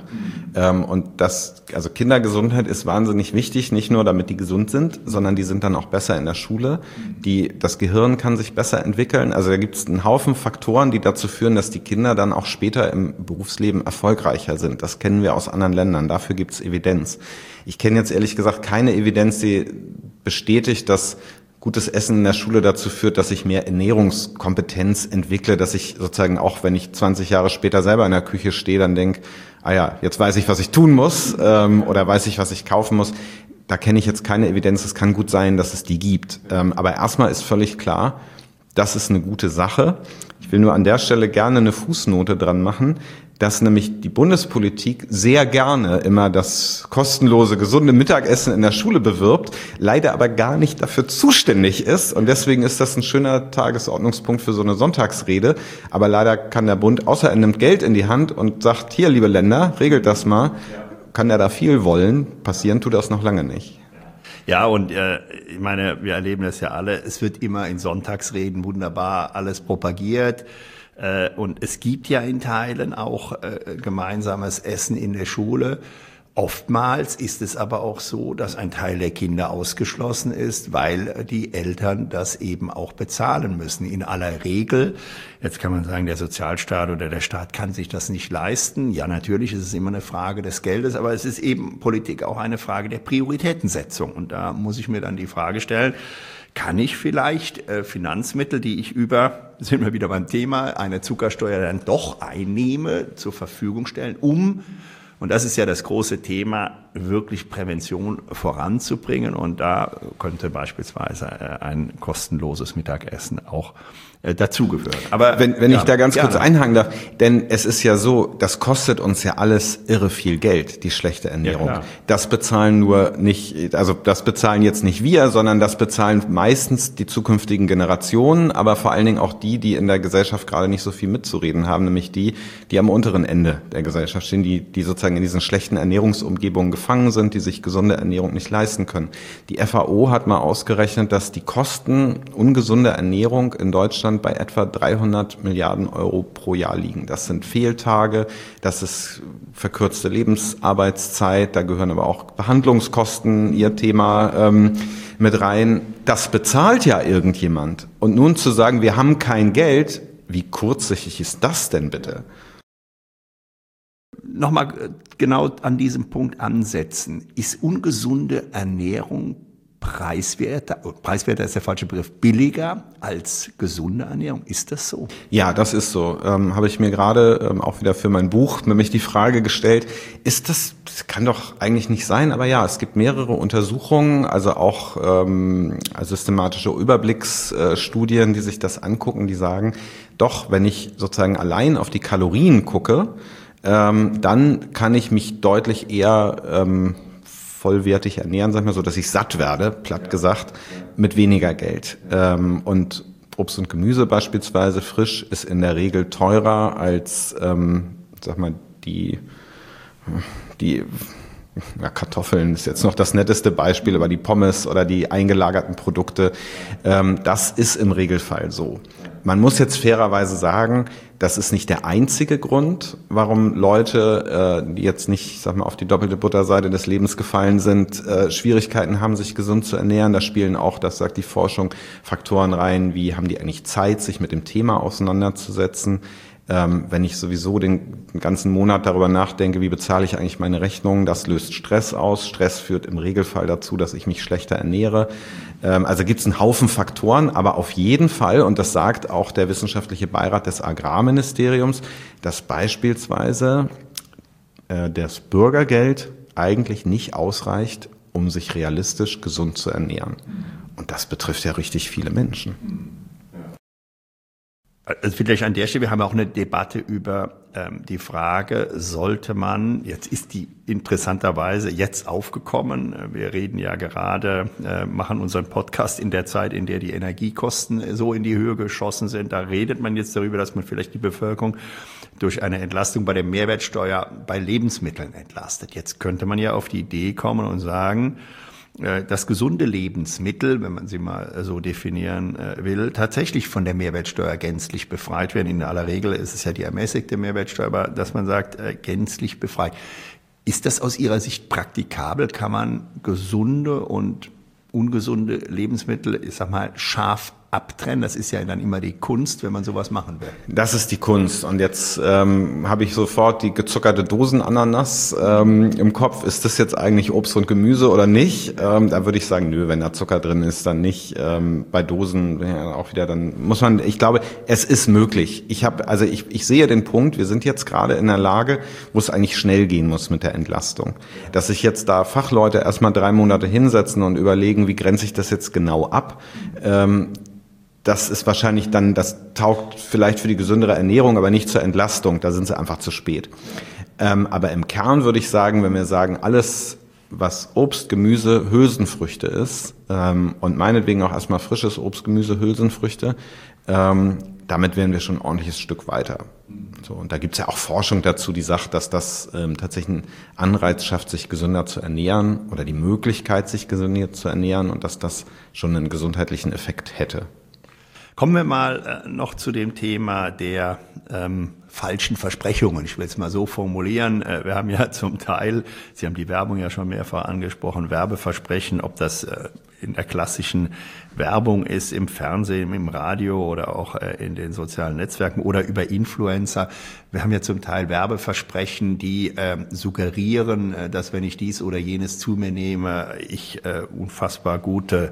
Also Kindergesundheit ist wahnsinnig wichtig, nicht nur damit die gesund sind, sondern die sind dann auch besser in der Schule. Das Gehirn kann sich besser entwickeln. Also da gibt es einen Haufen Faktoren, die dazu führen, dass die Kinder dann auch später im Berufsleben erfolgreicher sind. Das kennen wir aus anderen Ländern. Dafür gibt es Evidenz. Ich kenne jetzt ehrlich gesagt keine Evidenz, die bestätigt, dass gutes Essen in der Schule dazu führt, dass ich mehr Ernährungskompetenz entwickle, dass ich sozusagen auch, wenn ich 20 Jahre später selber in der Küche stehe, dann denke, jetzt weiß ich, was ich tun muss oder weiß ich, was ich kaufen muss. Da kenne ich jetzt keine Evidenz. Es kann gut sein, dass es die gibt. Aber erstmal ist völlig klar, das ist eine gute Sache. Ich will nur an der Stelle gerne eine Fußnote dran machen, dass nämlich die Bundespolitik sehr gerne immer das kostenlose, gesunde Mittagessen in der Schule bewirbt, leider aber gar nicht dafür zuständig ist. Und deswegen ist das ein schöner Tagesordnungspunkt für so eine Sonntagsrede. Aber leider kann der Bund, außer er nimmt Geld in die Hand und sagt, hier, liebe Länder, regelt das mal, kann er da viel wollen. Passieren tut das noch lange nicht. Ja, und ich meine, wir erleben das ja alle. Es wird immer in Sonntagsreden wunderbar alles propagiert. Und es gibt ja in Teilen auch gemeinsames Essen in der Schule. Oftmals ist es aber auch so, dass ein Teil der Kinder ausgeschlossen ist, weil die Eltern das eben auch bezahlen müssen. In aller Regel, jetzt kann man sagen, der Sozialstaat oder der Staat kann sich das nicht leisten. Ja, natürlich ist es immer eine Frage des Geldes, aber es ist eben Politik auch eine Frage der Prioritätensetzung. Und da muss ich mir dann die Frage stellen, kann ich vielleicht Finanzmittel, die ich sind wir wieder beim Thema, eine Zuckersteuer dann doch einnehme, zur Verfügung stellen, und das ist ja das große Thema, wirklich Prävention voranzubringen. Und da könnte beispielsweise ein kostenloses Mittagessen auch dazugehören. Aber wenn ich da ganz kurz einhaken darf, denn es ist ja so, das kostet uns ja alles irre viel Geld, die schlechte Ernährung. Ja, das bezahlen das bezahlen jetzt nicht wir, sondern das bezahlen meistens die zukünftigen Generationen, aber vor allen Dingen auch die in der Gesellschaft gerade nicht so viel mitzureden haben, nämlich die am unteren Ende der Gesellschaft stehen, die sozusagen in diesen schlechten Ernährungsumgebungen gefangen sind, die sich gesunde Ernährung nicht leisten können. Die FAO hat mal ausgerechnet, dass die Kosten ungesunder Ernährung in Deutschland bei etwa 300 Milliarden Euro pro Jahr liegen. Das sind Fehltage, das ist verkürzte Lebensarbeitszeit, da gehören aber auch Behandlungskosten, ihr Thema, mit rein. Das bezahlt ja irgendjemand. Und nun zu sagen, wir haben kein Geld, wie kurzsichtig ist das denn bitte? Nochmal genau an diesem Punkt ansetzen. Ist ungesunde Ernährung preiswerter ist der falsche Begriff, billiger als gesunde Ernährung? Ist das so? Ja, das ist so. Habe ich mir gerade auch wieder für mein Buch nämlich die Frage gestellt, das kann doch eigentlich nicht sein, aber ja, es gibt mehrere Untersuchungen, also auch systematische Überblicksstudien, die sich das angucken, die sagen, doch, wenn ich sozusagen allein auf die Kalorien gucke, dann kann ich mich deutlich eher vollwertig ernähren, sag ich mal so, dass ich satt werde, platt gesagt, mit weniger Geld. Und Obst und Gemüse beispielsweise frisch ist in der Regel teurer als, die Kartoffeln ist jetzt noch das netteste Beispiel, aber die Pommes oder die eingelagerten Produkte, das ist im Regelfall so. Man muss jetzt fairerweise sagen, das ist nicht der einzige Grund, warum Leute, die jetzt nicht, auf die doppelte Butterseite des Lebens gefallen sind, Schwierigkeiten haben, sich gesund zu ernähren. Da spielen auch, das sagt die Forschung, Faktoren rein, wie haben die eigentlich Zeit, sich mit dem Thema auseinanderzusetzen. Wenn ich sowieso den ganzen Monat darüber nachdenke, wie bezahle ich eigentlich meine Rechnungen, das löst Stress aus. Stress führt im Regelfall dazu, dass ich mich schlechter ernähre. Also gibt es einen Haufen Faktoren, aber auf jeden Fall, und das sagt auch der wissenschaftliche Beirat des Agrarministeriums, dass beispielsweise das Bürgergeld eigentlich nicht ausreicht, um sich realistisch gesund zu ernähren. Und das betrifft ja richtig viele Menschen. Also vielleicht an der Stelle, wir haben auch eine Debatte über die Frage, sollte man, jetzt ist die interessanterweise jetzt aufgekommen, wir reden ja gerade, machen unseren Podcast in der Zeit, in der die Energiekosten so in die Höhe geschossen sind, da redet man jetzt darüber, dass man vielleicht die Bevölkerung durch eine Entlastung bei der Mehrwertsteuer bei Lebensmitteln entlastet. Jetzt könnte man ja auf die Idee kommen und sagen, dass gesunde Lebensmittel, wenn man sie mal so definieren will, tatsächlich von der Mehrwertsteuer gänzlich befreit werden. In aller Regel ist es ja die ermäßigte Mehrwertsteuer, aber dass man sagt, gänzlich befreit. Ist das aus Ihrer Sicht praktikabel? Kann man gesunde und ungesunde Lebensmittel, scharf abtrennen? Das ist ja dann immer die Kunst, wenn man sowas machen will. Das ist die Kunst. Und jetzt habe ich sofort die gezuckerte Dosenananas im Kopf. Ist das jetzt eigentlich Obst und Gemüse oder nicht? Da würde ich sagen, nö, wenn da Zucker drin ist, dann nicht. Bei Dosen auch wieder, dann muss man, ich glaube, es ist möglich. Ich sehe den Punkt, wir sind jetzt gerade in der Lage, wo es eigentlich schnell gehen muss mit der Entlastung. Dass sich jetzt da Fachleute erstmal 3 Monate hinsetzen und überlegen, wie grenze ich das jetzt genau ab, das ist wahrscheinlich dann, das taugt vielleicht für die gesündere Ernährung, aber nicht zur Entlastung, da sind sie einfach zu spät. Aber im Kern würde ich sagen, wenn wir sagen, alles, was Obst, Gemüse, Hülsenfrüchte ist, und meinetwegen auch erstmal frisches Obst, Gemüse, Hülsenfrüchte, damit wären wir schon ein ordentliches Stück weiter. So, und da gibt's ja auch Forschung dazu, die sagt, dass das tatsächlich einen Anreiz schafft, sich gesünder zu ernähren oder die Möglichkeit, sich gesünder zu ernähren und dass das schon einen gesundheitlichen Effekt hätte. Kommen wir mal noch zu dem Thema der falschen Versprechungen. Ich will es mal so formulieren. Wir haben ja zum Teil, Sie haben die Werbung ja schon mehrfach angesprochen, Werbeversprechen, ob das in der klassischen Werbung ist, im Fernsehen, im Radio oder auch in den sozialen Netzwerken oder über Influencer. Wir haben ja zum Teil Werbeversprechen, die suggerieren, dass wenn ich dies oder jenes zu mir nehme, ich unfassbar gute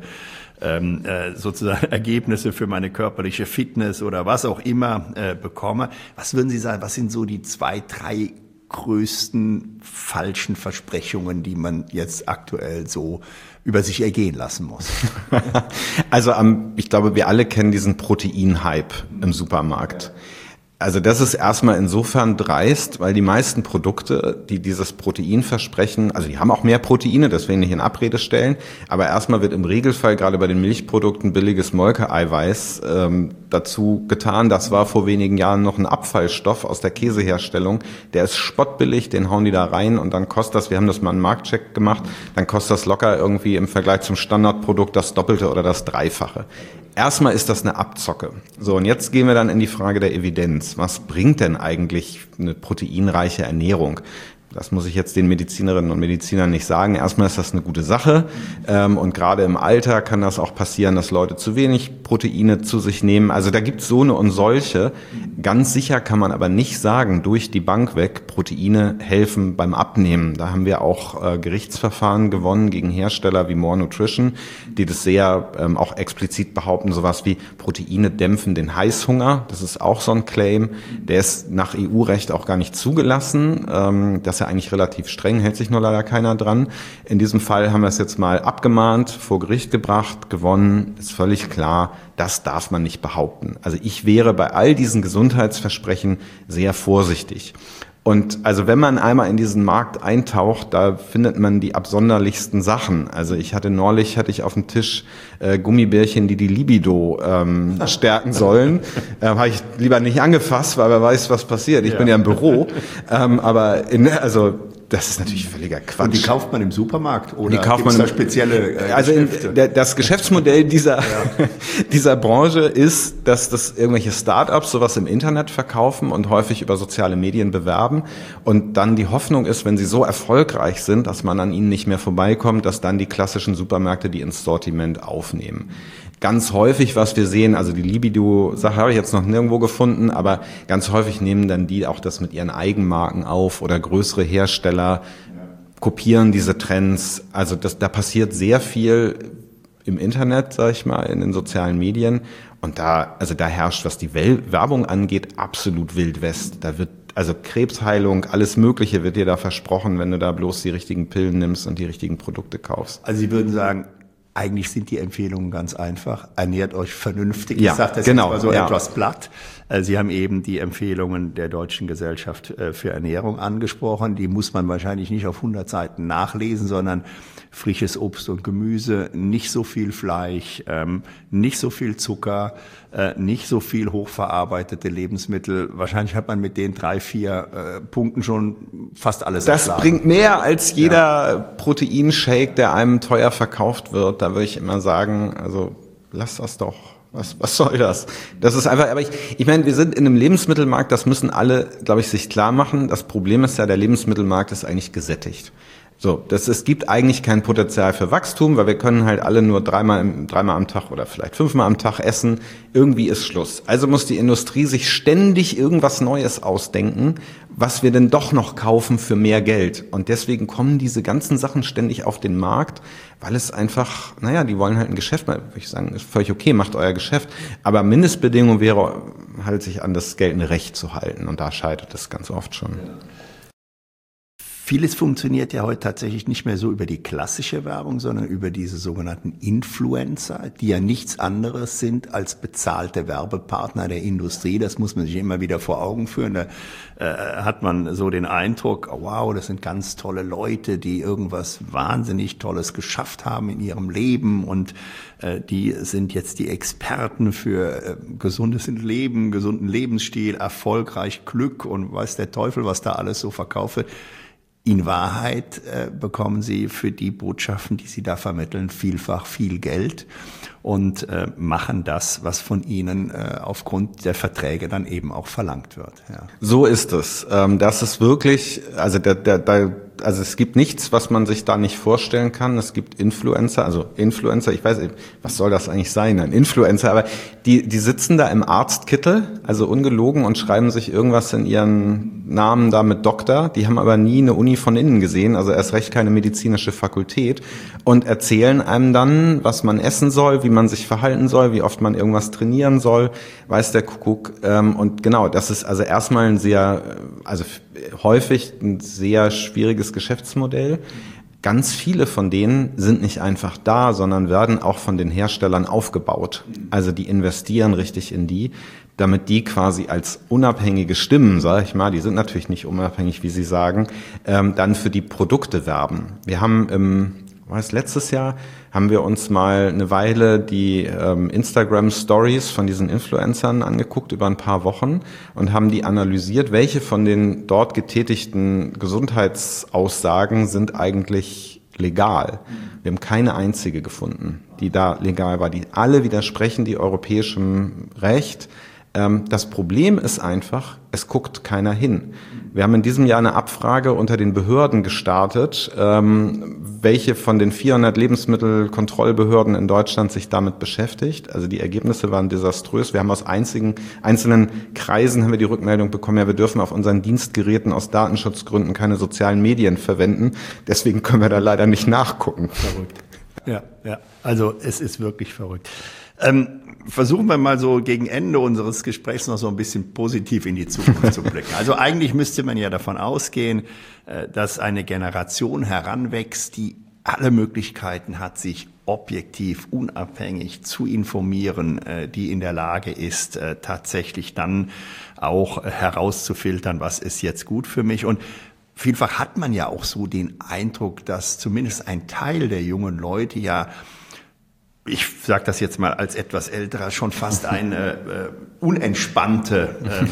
sozusagen Ergebnisse für meine körperliche Fitness oder was auch immer bekomme. Was würden Sie sagen, was sind so die 2, 3 größten falschen Versprechungen, die man jetzt aktuell so über sich ergehen lassen muss? Also ich glaube, wir alle kennen diesen Protein-Hype im Supermarkt. Also das ist erstmal insofern dreist, weil die meisten Produkte, die dieses Protein versprechen, also die haben auch mehr Proteine, deswegen nicht in Abrede stellen, aber erstmal wird im Regelfall gerade bei den Milchprodukten billiges Molkeeiweiß dazu getan. Das war vor wenigen Jahren noch ein Abfallstoff aus der Käseherstellung. Der ist spottbillig, den hauen die da rein und dann kostet das, wir haben das mal einen Marktcheck gemacht, dann kostet das locker irgendwie im Vergleich zum Standardprodukt das Doppelte oder das Dreifache. Erstmal ist das eine Abzocke. So, und jetzt gehen wir dann in die Frage der Evidenz. Was bringt denn eigentlich eine proteinreiche Ernährung? Das muss ich jetzt den Medizinerinnen und Medizinern nicht sagen. Erstmal ist das eine gute Sache. Und gerade im Alter kann das auch passieren, dass Leute zu wenig Proteine zu sich nehmen. Also da gibt's so eine und solche. Ganz sicher kann man aber nicht sagen, durch die Bank weg, Proteine helfen beim Abnehmen. Da haben wir auch Gerichtsverfahren gewonnen gegen Hersteller wie More Nutrition, die das sehr auch explizit behaupten, sowas wie Proteine dämpfen den Heißhunger. Das ist auch so ein Claim. Der ist nach EU-Recht auch gar nicht zugelassen. Das ist ja eigentlich relativ streng, hält sich nur leider keiner dran. In diesem Fall haben wir es jetzt mal abgemahnt, vor Gericht gebracht, gewonnen. Ist völlig klar, das darf man nicht behaupten. Also ich wäre bei all diesen Gesundheitsversprechen sehr vorsichtig. Und also wenn man einmal in diesen Markt eintaucht, da findet man die absonderlichsten Sachen. Also neulich hatte ich auf dem Tisch Gummibärchen, die Libido stärken sollen. Habe ich lieber nicht angefasst, weil wer weiß, was passiert. Ich bin ja im Büro. Das ist natürlich völliger Quatsch. Und die kauft man im Supermarkt oder gibt es da spezielle Geschäfte? Das Geschäftsmodell dieser Branche ist, dass das irgendwelche Start-ups sowas im Internet verkaufen und häufig über soziale Medien bewerben und dann die Hoffnung ist, wenn sie so erfolgreich sind, dass man an ihnen nicht mehr vorbeikommt, dass dann die klassischen Supermärkte die ins Sortiment aufnehmen. Ganz häufig, was wir sehen, also die Libido-Sache habe ich jetzt noch nirgendwo gefunden, aber ganz häufig nehmen dann die auch das mit ihren Eigenmarken auf oder größere Hersteller kopieren diese Trends. Also da passiert sehr viel im Internet, sag ich mal, in den sozialen Medien. Und da herrscht, was die Werbung angeht, absolut Wild West. Da wird also Krebsheilung, alles Mögliche wird dir da versprochen, wenn du da bloß die richtigen Pillen nimmst und die richtigen Produkte kaufst. Also Sie würden sagen, eigentlich sind die Empfehlungen ganz einfach. Ernährt euch vernünftig. Ja, ich sage das genau, jetzt mal so etwas platt. Sie haben eben die Empfehlungen der Deutschen Gesellschaft für Ernährung angesprochen. Die muss man wahrscheinlich nicht auf 100 Seiten nachlesen, sondern frisches Obst und Gemüse, nicht so viel Fleisch, nicht so viel Zucker, nicht so viel hochverarbeitete Lebensmittel. Wahrscheinlich hat man mit den 3, 4 Punkten schon fast alles Das erschlagen. bringt mehr als jeder Proteinshake, der einem teuer verkauft wird. Da würde ich immer sagen, also lass das doch. Was soll das? Das ist einfach, aber ich meine, wir sind in einem Lebensmittelmarkt, das müssen alle, glaube ich, sich klar machen. Das Problem ist ja, der Lebensmittelmarkt ist eigentlich gesättigt. So, es gibt eigentlich kein Potenzial für Wachstum, weil wir können halt alle nur dreimal am Tag oder vielleicht 5-mal am Tag essen. Irgendwie ist Schluss. Also muss die Industrie sich ständig irgendwas Neues ausdenken, was wir denn doch noch kaufen für mehr Geld. Und deswegen kommen diese ganzen Sachen ständig auf den Markt, weil es einfach, die wollen halt ein Geschäft machen. Würde ich sagen, ist völlig okay, macht euer Geschäft. Aber Mindestbedingung wäre halt, sich an das geltende Recht zu halten. Und da scheitert es ganz oft schon. Ja. Vieles funktioniert ja heute tatsächlich nicht mehr so über die klassische Werbung, sondern über diese sogenannten Influencer, die ja nichts anderes sind als bezahlte Werbepartner der Industrie. Das muss man sich immer wieder vor Augen führen. Da hat man so den Eindruck, oh wow, das sind ganz tolle Leute, die irgendwas wahnsinnig Tolles geschafft haben in ihrem Leben und die sind jetzt die Experten für gesundes Leben, gesunden Lebensstil, erfolgreich, Glück und weiß der Teufel, was da alles so verkauft wird. In Wahrheit bekommen sie für die Botschaften, die sie da vermitteln, vielfach viel Geld. und machen das, was von ihnen aufgrund der Verträge dann eben auch verlangt wird. Ja. So ist es. Das ist wirklich, also also es gibt nichts, was man sich da nicht vorstellen kann. Es gibt Influencer, ich weiß nicht, was soll das eigentlich sein, ein Influencer, aber die sitzen da im Arztkittel, also ungelogen, und schreiben sich irgendwas in ihren Namen da mit Doktor. Die haben aber nie eine Uni von innen gesehen, also erst recht keine medizinische Fakultät, und erzählen einem dann, was man essen soll, wie man sich verhalten soll, wie oft man irgendwas trainieren soll, weiß der Kuckuck. Und genau, das ist also erstmal häufig ein sehr schwieriges Geschäftsmodell. Ganz viele von denen sind nicht einfach da, sondern werden auch von den Herstellern aufgebaut. Also die investieren richtig in die, damit die quasi als unabhängige Stimmen, sage ich mal, die sind natürlich nicht unabhängig, wie Sie sagen, dann für die Produkte werben. Wir haben letztes Jahr haben wir uns mal eine Weile die Instagram-Stories von diesen Influencern angeguckt über ein paar Wochen und haben die analysiert, welche von den dort getätigten Gesundheitsaussagen sind eigentlich legal. Wir haben keine einzige gefunden, die da legal war. Die alle widersprechen die europäischem Recht. Das Problem ist einfach, es guckt keiner hin. Wir haben in diesem Jahr eine Abfrage unter den Behörden gestartet, welche von den 400 Lebensmittelkontrollbehörden in Deutschland sich damit beschäftigt. Also die Ergebnisse waren desaströs. Wir haben aus einzelnen Kreisen haben wir die Rückmeldung bekommen, ja, wir dürfen auf unseren Dienstgeräten aus Datenschutzgründen keine sozialen Medien verwenden. Deswegen können wir da leider nicht nachgucken. Verrückt. Ja. Also es ist wirklich verrückt. Versuchen wir mal so gegen Ende unseres Gesprächs noch so ein bisschen positiv in die Zukunft zu blicken. Also eigentlich müsste man ja davon ausgehen, dass eine Generation heranwächst, die alle Möglichkeiten hat, sich objektiv, unabhängig zu informieren, die in der Lage ist, tatsächlich dann auch herauszufiltern, was ist jetzt gut für mich. Und vielfach hat man ja auch so den Eindruck, dass zumindest ein Teil der jungen Leute ja, ich sage das jetzt mal als etwas älterer, schon fast ein unentspanntes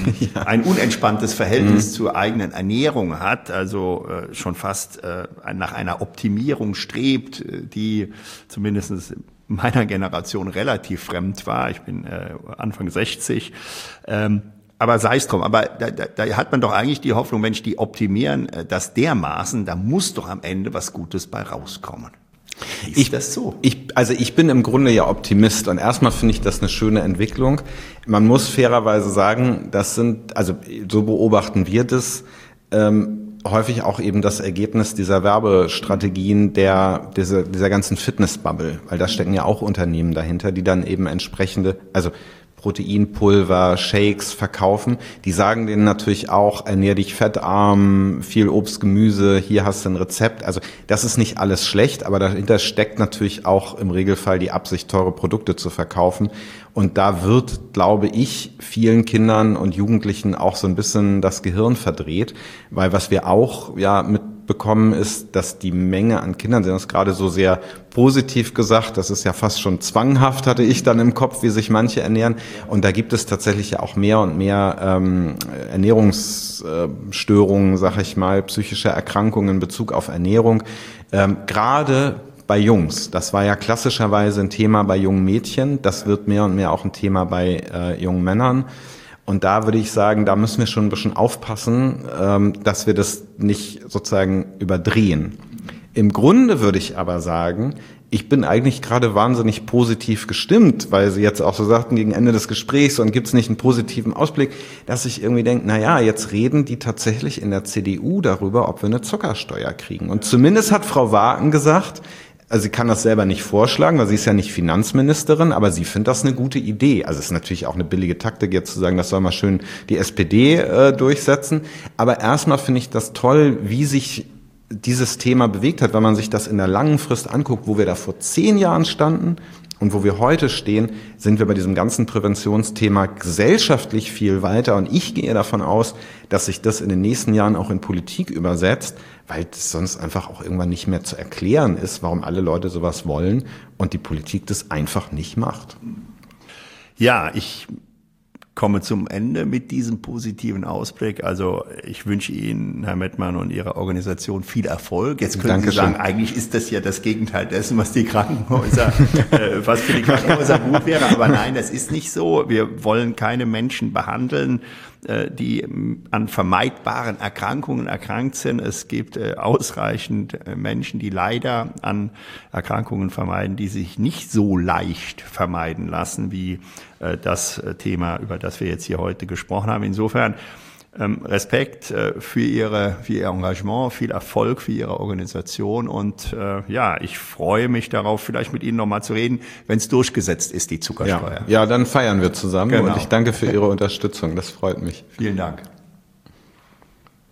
Verhältnis zur eigenen Ernährung hat, also schon fast nach einer Optimierung strebt, die zumindest meiner Generation relativ fremd war. Ich bin Anfang 60. Aber sei es drum, aber da hat man doch eigentlich die Hoffnung, Mensch, die optimieren das dermaßen, da muss doch am Ende was Gutes bei rauskommen. Ist das so? Ich bin im Grunde ja Optimist und erstmal finde ich das eine schöne Entwicklung. Man muss fairerweise sagen, so beobachten wir das, häufig auch eben das Ergebnis dieser Werbestrategien dieser ganzen Fitnessbubble, weil da stecken ja auch Unternehmen dahinter, die dann eben entsprechende, also Proteinpulver, Shakes verkaufen. Die sagen denen natürlich auch, ernähr dich fettarm, viel Obst, Gemüse, hier hast du ein Rezept. Also das ist nicht alles schlecht, aber dahinter steckt natürlich auch im Regelfall die Absicht, teure Produkte zu verkaufen. Und da wird, glaube ich, vielen Kindern und Jugendlichen auch so ein bisschen das Gehirn verdreht, weil was wir auch mitbekommen ist, dass die Menge an Kindern, Sie haben es gerade so sehr positiv gesagt, das ist ja fast schon zwanghaft, hatte ich dann im Kopf, wie sich manche ernähren. Und da gibt es tatsächlich ja auch mehr und mehr Ernährungsstörungen, sag ich mal, psychische Erkrankungen in Bezug auf Ernährung. Gerade bei Jungs, das war ja klassischerweise ein Thema bei jungen Mädchen, das wird mehr und mehr auch ein Thema bei jungen Männern. Und da würde ich sagen, da müssen wir schon ein bisschen aufpassen, dass wir das nicht sozusagen überdrehen. Im Grunde würde ich aber sagen, ich bin eigentlich gerade wahnsinnig positiv gestimmt, weil Sie jetzt auch so sagten, gegen Ende des Gesprächs, und gibt es nicht einen positiven Ausblick, dass ich irgendwie denke, jetzt reden die tatsächlich in der CDU darüber, ob wir eine Zuckersteuer kriegen. Und zumindest hat Frau Waaken gesagt, also sie kann das selber nicht vorschlagen, weil sie ist ja nicht Finanzministerin, aber sie findet das eine gute Idee. Also es ist natürlich auch eine billige Taktik, jetzt zu sagen, das soll mal schön die SPD durchsetzen. Aber erstmal finde ich das toll, wie sich dieses Thema bewegt hat, wenn man sich das in der langen Frist anguckt, wo wir da vor 10 Jahren standen und wo wir heute stehen, sind wir bei diesem ganzen Präventionsthema gesellschaftlich viel weiter. Und ich gehe davon aus, dass sich das in den nächsten Jahren auch in Politik übersetzt, weil es sonst einfach auch irgendwann nicht mehr zu erklären ist, warum alle Leute sowas wollen und die Politik das einfach nicht macht. Ja, ich komme zum Ende mit diesem positiven Ausblick. Also ich wünsche Ihnen, Herr Mettmann, und Ihrer Organisation viel Erfolg. Jetzt können Sie sagen, eigentlich ist das ja das Gegenteil dessen, was die Krankenhäuser, was für die Krankenhäuser gut wäre. Aber nein, das ist nicht so. Wir wollen keine Menschen behandeln, die an vermeidbaren Erkrankungen erkrankt sind. Es gibt ausreichend Menschen, die leider an Erkrankungen vermeiden, die sich nicht so leicht vermeiden lassen wie das Thema, über das wir jetzt hier heute gesprochen haben. Insofern Respekt für Ihr Engagement, viel Erfolg für Ihre Organisation und ich freue mich darauf, vielleicht mit Ihnen nochmal zu reden, wenn es durchgesetzt ist, die Zuckersteuer. Ja, dann feiern wir zusammen Genau. Und ich danke für Ihre Unterstützung, das freut mich. Vielen Dank.